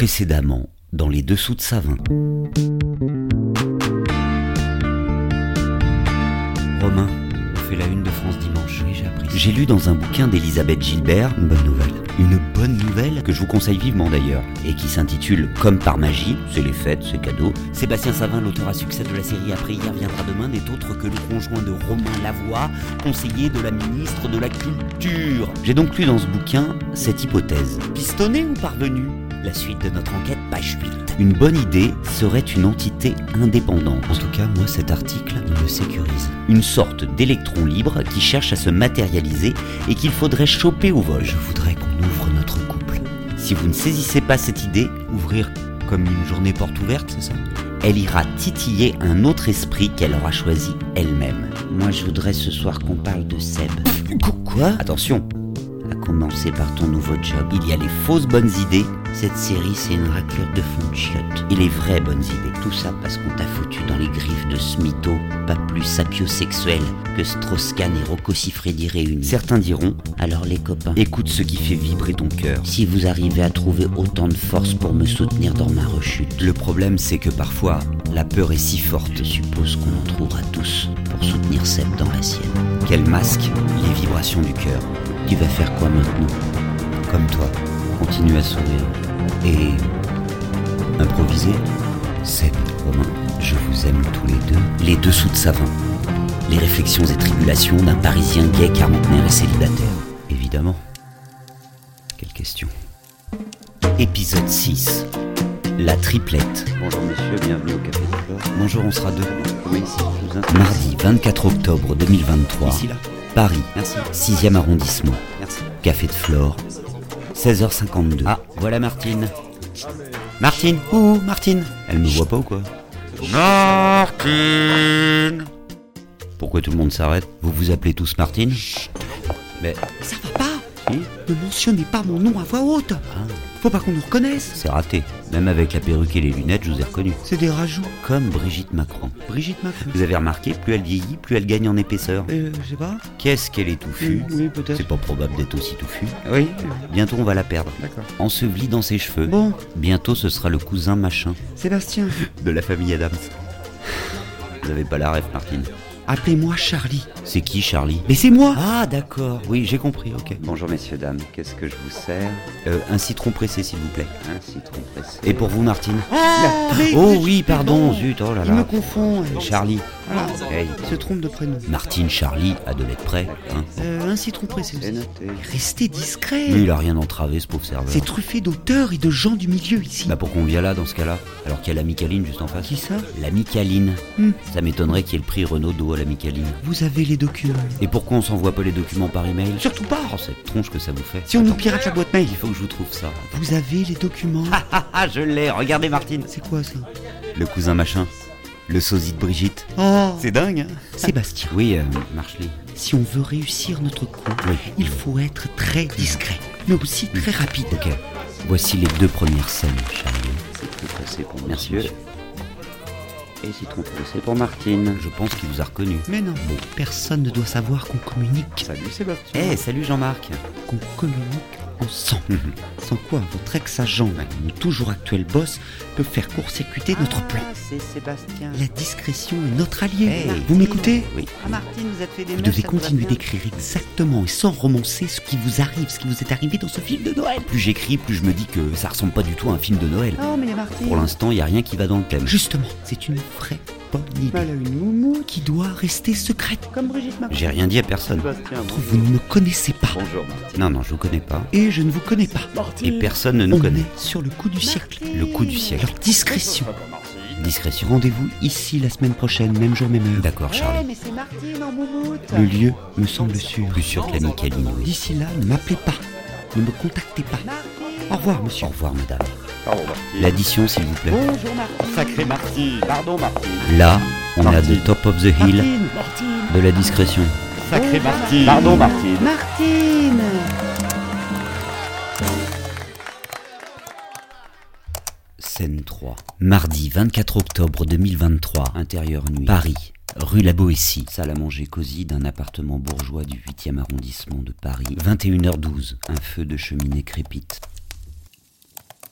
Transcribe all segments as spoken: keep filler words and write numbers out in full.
Précédemment, dans les dessous de Savin. Romain, on fait la une de France Dimanche. Oui, j'ai appris. J'ai lu dans un bouquin d'Elisabeth Gilbert une bonne nouvelle. Une bonne nouvelle que je vous conseille vivement d'ailleurs, et qui s'intitule Comme par magie, c'est les fêtes, c'est cadeau. Sébastien Savin, l'auteur à succès de la série Après hier viendra demain, n'est autre que le conjoint de Romain Lavoie, conseiller de la ministre de la Culture. J'ai donc lu dans ce bouquin cette hypothèse. Pistonné ou parvenu ? La suite de notre enquête, page huit. Une bonne idée serait une entité indépendante. En tout cas, moi, cet article me sécurise. Une sorte d'électron libre qui cherche à se matérialiser et qu'il faudrait choper au vol. Je voudrais qu'on ouvre notre couple. Si vous ne saisissez pas cette idée, ouvrir comme une journée porte ouverte, c'est ça ? Elle ira titiller un autre esprit qu'elle aura choisi elle-même. Moi, je voudrais ce soir qu'on parle de Seb. Quoi ? Attention, à commencer par ton nouveau job. Il y a les fausses bonnes idées. Cette série, c'est une raclure de fond de chiottes. Et les vraies bonnes idées. Tout ça parce qu'on t'a foutu dans les griffes de ce mytho, pas plus sapiosexuel que Strauss-Kahn et Rocco Siffredi réunis. Certains diront, alors les copains, écoute ce qui fait vibrer ton cœur. Si vous arrivez à trouver autant de force pour me soutenir dans ma rechute. Le problème, c'est que parfois, la peur est si forte. Je suppose qu'on en trouvera tous pour soutenir Seb dans la sienne. Qu'elle masque les vibrations du cœur. Tu vas faire quoi maintenant ? Comme toi, continue à sourire. Et improviser. Seb, Romain, je vous aime tous les deux. Les dessous de Savin. Les réflexions et tribulations d'un Parisien gay, quarantenaire et célibataire. Évidemment. Quelle question. Épisode six. La triplette. Bonjour messieurs, bienvenue au Café de Flore. Bonjour, on sera deux. Oui, si je vous invite. Mardi vingt-quatre octobre deux mille vingt-trois. Ici, là. Paris. Merci. sixième arrondissement. Merci. Café de Flore. seize heures cinquante-deux. Ah, voilà Martine. Martine, ouh, Martine. Elle me voit pas ou quoi ? Martine. Pourquoi tout le monde s'arrête ? Vous vous appelez tous Martine ? Mais Ça va pas ? si, Ne mentionnez pas mon nom à voix haute. ah, Faut pas qu'on nous reconnaisse. c'est raté. Même avec la perruque et les lunettes, je vous ai reconnu. C'est des rajouts. Comme Brigitte Macron. Brigitte Macron. Vous avez remarqué, plus elle vieillit, plus elle gagne en épaisseur. Euh, je sais pas. Qu'est-ce qu'elle est touffue. Oui, oui, peut-être. C'est pas probable d'être aussi touffue. Oui, Bientôt on va la perdre. d'accord. Ensevelie dans ses cheveux. Bon, Bientôt ce sera le cousin machin Sébastien, de la famille Adams. Vous avez pas la ref, Martine. appelez-moi Charlie. C'est qui Charlie ? Mais c'est moi. Ah d'accord, oui j'ai compris, ok. Bonjour messieurs, dames, qu'est-ce que je vous sers ? Euh, un citron pressé s'il vous plaît. Un citron pressé. Et pour vous Martine ? Ah, mais- Oh mais- oui, pardon, zut, oh là Il me là. confond. euh, Charlie. Voilà. Hey. Il se trompe de prénom. Martine, Charlie, à deux lettres près. Hein. Euh, un citron pressé C'est aussi. noté. Restez discret. Lui il a rien entravé ce pauvre serveur. C'est truffé d'auteurs et de gens du milieu ici. Bah pourquoi on vient là dans ce cas-là ? Alors qu'il y a la Micaline juste en face. Qui ça ? La Micaline. Hmm. Ça m'étonnerait qu'il y ait le prix Renaudot à la Micaline. Vous avez les documents. Et pourquoi on s'envoie pas les documents par email ? Surtout pas. Oh cette tronche que ça vous fait. Si on nous pirate la boîte mail. Il faut que je vous trouve ça. Vous avez les documents. Ah ah, je l'ai, regardez Martine. C'est quoi ça ? Le cousin machin. Le sosie de Brigitte. Oh, C'est dingue, hein ? Sébastien. Oui, euh, Marchley. Si on veut réussir notre coup, Oui. il faut être très discret, mais aussi très rapide. Ok. Voici les deux premières scènes, Charlie. Citron pressé pour Merci, monsieur. Et citron pressé pour Martine. Je pense qu'il vous a reconnu. Mais non, personne ne doit savoir qu'on communique, Salut Sébastien. Eh, salut Jean-Marc. qu'on communique ensemble. Sans quoi votre ex-agent, mon toujours actuel boss, peut faire court-circuiter notre plan. Ah, c'est Sébastien. La discrétion est notre allié. Hey. Vous m'écoutez ? Oui. Ah Martine, vous êtes fait des Vous devez continuer d'écrire exactement et sans romancer ce qui vous arrive, ce qui vous est arrivé dans ce film de Noël. Plus j'écris, plus je me dis que ça ressemble pas du tout à un film de Noël. Oh mais Martine. Pour l'instant, il y a rien qui va dans le thème. Justement, c'est une vraie bonne idée Elle a une moumoute. qui doit rester secrète. Comme Brigitte Macron. J'ai rien dit à personne. Sébastien, Vous ne me connaissez pas bonjour Martine. Non, non, je vous connais pas. et je ne vous connais pas. Et personne ne nous On connaît. est sur le coup du siècle. Le coup du siècle. Alors discrétion. Discrétion. Rendez-vous ici la semaine prochaine, même jour, même heure. D'accord, Charlie. mais c'est Martine en moumoute. Le lieu me semble sûr. Plus sûr que la Micaline, oui. D'ici là, ne m'appelez pas. Ne me contactez pas. Au revoir, monsieur. Au revoir, madame. Pardon Martine. L'addition, s'il vous plaît. Bonjour Martine. Sacré Martine. Pardon Martine. Là, on est à Martine. the top of the hill Martine. Martine. de la discrétion. Sacré Martine. Pardon Martine. Martine. Scène trois. Mardi vingt-quatre octobre deux mille vingt-trois. Intérieur nuit. Paris. Rue La Boétie. Salle à manger cosy d'un appartement bourgeois du huitième arrondissement de Paris. vingt et une heures douze. Un feu de cheminée crépite.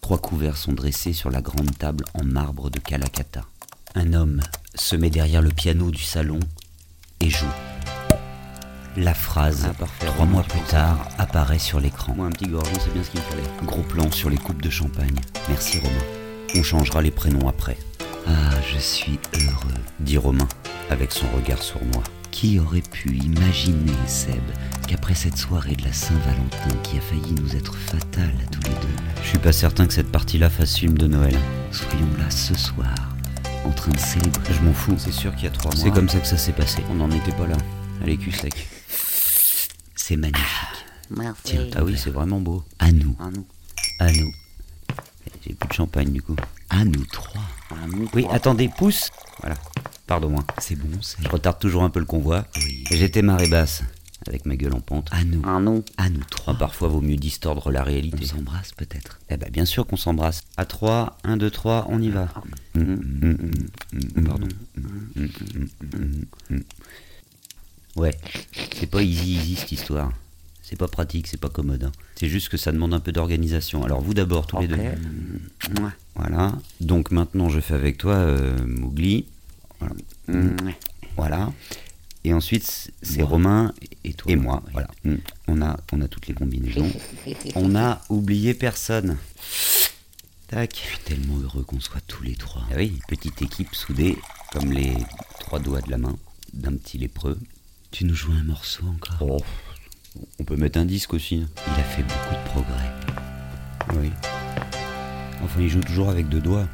Trois couverts sont dressés sur la grande table en marbre de Calacata. Un homme se met derrière le piano du salon et joue. La phrase, Ah, parfait. trois mois plus tard, apparaît sur l'écran. Moi, un petit gorgeon, c'est bien ce qu'il me fallait. Gros plan sur les coupes de champagne. Merci Romain. On changera les prénoms après. Ah, je suis heureux, dit Romain, avec son regard sournois. Qui aurait pu imaginer, Seb, qu'après cette soirée de la Saint-Valentin qui a failli nous être fatale à tous les deux, je suis pas certain que cette partie-là fasse film de Noël. Soyons là ce soir, en train de célébrer. Je m'en fous. C'est sûr qu'il y a trois mois. C'est comme ça que ça s'est passé. On n'en était pas là. Allez, cul sec. C'est magnifique. Merci. Tiens, Ah oui, c'est vraiment beau. à nous, À nous. à nous, J'ai plus de champagne, du coup. à nous trois. À nous. Oui, trois. attendez, pousse. Voilà. Pardon, hein. C'est bon, c'est... Je retarde toujours un peu le convoi. Oui. Et j'étais marée basse, avec ma gueule en pente. À nous, À nous. à nous trois. Parfois, vaut mieux distordre la réalité. On s'embrasse peut-être. Eh ben, bien sûr qu'on s'embrasse. À trois, un, deux, trois, on y va. Mm, mm, mm, mm, Pardon. Mm, mm, mm, mm. Ouais, c'est pas easy easy cette histoire. C'est pas pratique, c'est pas commode. hein. C'est juste que ça demande un peu d'organisation. Alors vous d'abord, tous les deux. Ok. Mouah. Voilà. Donc maintenant, je fais avec toi, euh, Mowgli. Voilà. Mouah. Voilà. Et ensuite, c- c'est Moi. Romain Et toi et moi. oui. Voilà. Mm. On a, on a toutes les combinaisons. On n'a oublié personne. Tac. Je suis tellement heureux qu'on soit tous les trois. Ah oui, petite équipe soudée, comme les trois doigts de la main d'un petit lépreux. Tu nous joues un morceau encore? Oh, on peut mettre un disque aussi. Il a fait beaucoup de progrès. Oui. Enfin, il joue toujours avec deux doigts.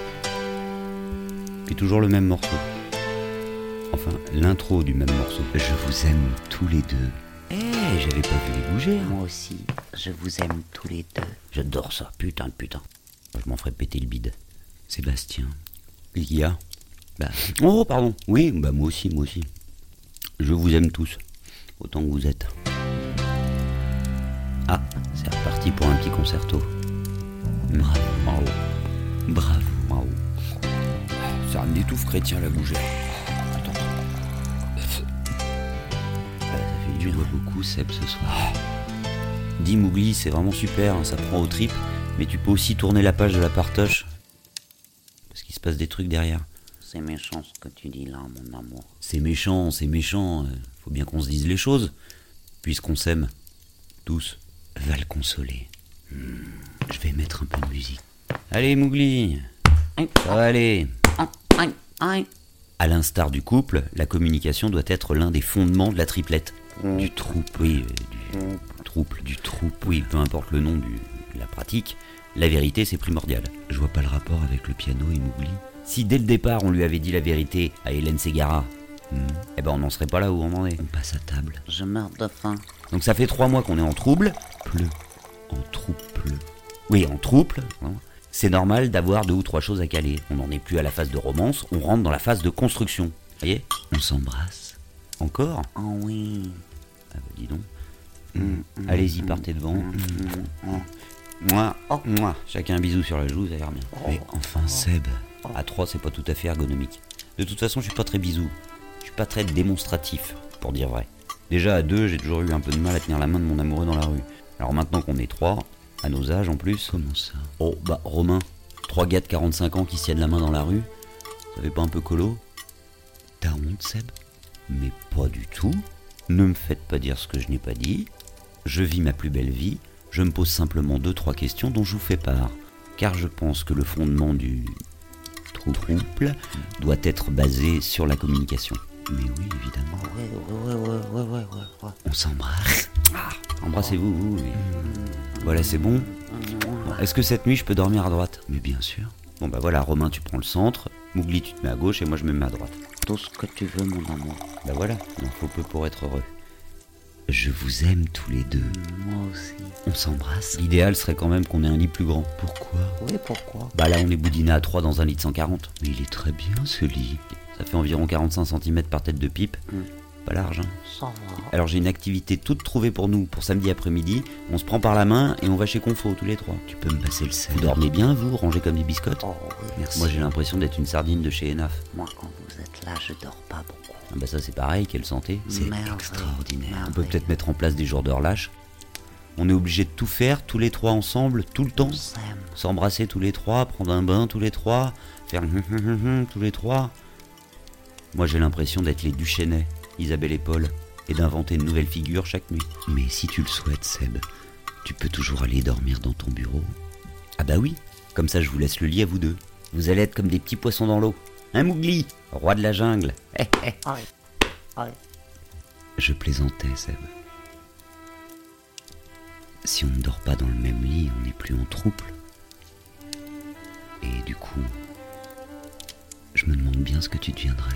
Puis toujours le même morceau. Enfin, l'intro du même morceau. Je vous aime tous les deux. Eh, j'avais pas vu les bouger. hein. Moi aussi, je vous aime tous les deux. J'adore ça, putain de putain. Je m'en ferais péter le bide. Sébastien. Qu'est-ce qu'il y a? Bah, Oh, pardon. Oui, bah moi aussi, moi aussi. Je vous aime tous, autant que vous êtes. Ah, c'est reparti pour un petit concerto. Bravo, bravo, bravo, bravo. ça me étouffe chrétien la bougère. Attends. Ça fait du bien. beaucoup, Seb, ce soir. Dis Mowgli, c'est vraiment super, hein, ça prend aux tripes, mais tu peux aussi tourner la page de la partoche. Parce qu'il se passe des trucs derrière. C'est méchant ce que tu dis là, mon amour. C'est méchant, c'est méchant. euh, Faut bien qu'on se dise les choses. Puisqu'on s'aime. Tous. Va le consoler. Hmm, je vais mettre un peu de musique. Allez Mowgli, ça va aller. Aïe, aïe. À l'instar du couple, la communication doit être l'un des fondements de la triplette. Du troupe, Oui, euh, du trouble, du troupe, oui, peu importe le nom du, de la pratique, la vérité c'est primordial. je vois pas le rapport avec le piano et Mowgli. Si dès le départ on lui avait dit la vérité à Hélène Ségara, Hmm, eh ben on n'en serait pas là où on en est. on passe à table. Je meurs de faim. Donc ça fait trois mois qu'on est en trouble. Pleu. En troupe pleu. Oui, en trouble. hein. C'est normal d'avoir deux ou trois choses à caler. On n'en est plus à la phase de romance, on rentre dans la phase de construction. Voyez? On s'embrasse. Encore? Oh oui. Ah bah dis donc. Mm, Allez-y, partez devant. mm. Moi, oh, moi. Chacun un bisou sur la joue, ça a l'air bien. Mais enfin, Seb. À trois, c'est pas tout à fait ergonomique. De toute façon, je suis pas très bisou. Je suis pas très démonstratif, pour dire vrai. Déjà, à deux, j'ai toujours eu un peu de mal à tenir la main de mon amoureux dans la rue. Alors maintenant qu'on est trois, à nos âges en plus... Comment ça? Oh, bah, Romain, trois gars de quarante-cinq ans qui se tiennent la main dans la rue, ça fait pas un peu colo? T'as honte, Seb? Mais pas du tout. Ne me faites pas dire ce que je n'ai pas dit. Je vis ma plus belle vie. Je me pose simplement deux, trois questions dont je vous fais part. Car je pense que le fondement du trouble doit être basé sur la communication. Mais oui, évidemment. Ouais, ouais, ouais, ouais, ouais, ouais, ouais. On s'embrasse. Embrassez-vous, vous. et- Voilà, c'est bon. Bon, est-ce que cette nuit, je peux dormir à droite? Mais bien sûr. Bon, bah voilà, Romain, tu prends le centre. Mowgli, tu te mets à gauche et moi, je me mets à droite. Tout ce que tu veux, mon amour. Bah voilà, il en faut peu pour être heureux. Je vous aime tous les deux. Moi aussi. On s'embrasse. L'idéal serait quand même qu'on ait un lit plus grand. Pourquoi? Oui, pourquoi? Bah là, on est boudiné à trois dans un lit de cent quarante. Mais il est très bien, ce lit. Ça fait environ quarante-cinq centimètres par tête de pipe. Mm. Pas large, hein. Ça va. Alors j'ai une activité toute trouvée pour nous pour samedi après-midi. On se prend par la main et on va chez Confo tous les trois. Tu peux me passer le sel? Vous dormez bien, vous, rangez comme des biscottes? Oh oui. Merci. Moi j'ai l'impression d'être une sardine de chez Enaf. Moi, quand vous êtes là, je dors pas beaucoup. Ah bah ça c'est pareil, quelle santé. C'est Merveille, extraordinaire. On peut peut-être mettre en place des jours de relâche. On est obligé de tout faire, tous les trois ensemble, tout le temps. Seb. S'embrasser tous les trois, prendre un bain tous les trois, faire hum hum hum hum tous les trois. Moi j'ai l'impression d'être les Duchesnay, Isabelle et Paul, et d'inventer une nouvelle figure chaque nuit. Mais si tu le souhaites, Seb, tu peux toujours aller dormir dans ton bureau. Ah bah oui, comme ça je vous laisse le lit à vous deux. Vous allez être comme des petits poissons dans l'eau. Un Mowgli, roi de la jungle. Eh, eh. Ouais. Ouais. Je plaisantais, Seb. Si on ne dort pas dans le même lit, on n'est plus en trouble. Et du coup, je me demande bien ce que tu deviendrais.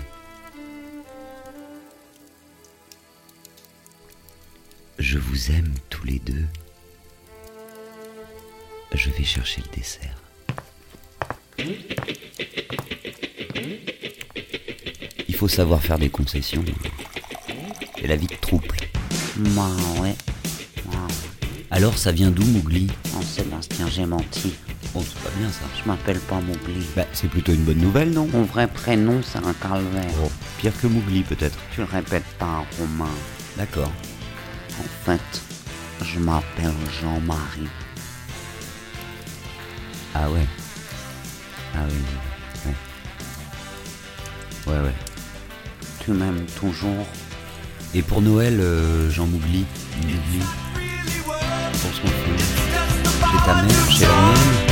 Je vous aime tous les deux. Je vais chercher le dessert. Il faut savoir faire des concessions. C'est la vie de trouble. Bah ouais. Ouais. Alors ça vient d'où Mowgli? Oh Sébastien, j'ai menti. Oh c'est pas bien ça. Je m'appelle pas Mowgli. Bah c'est plutôt une bonne nouvelle, non? Mon vrai prénom, c'est un calvaire. Oh, pire que Mowgli peut-être. Tu le répètes pas, Romain. D'accord. En fait, je m'appelle Jean-Marie. Ah ouais. Ah oui. Ouais. Ouais ouais. Tu m'aimes toujours? Et pour Noël, euh, Jean Mowgli, Mowgli, pour son film, chez ta mère, chez la mienne.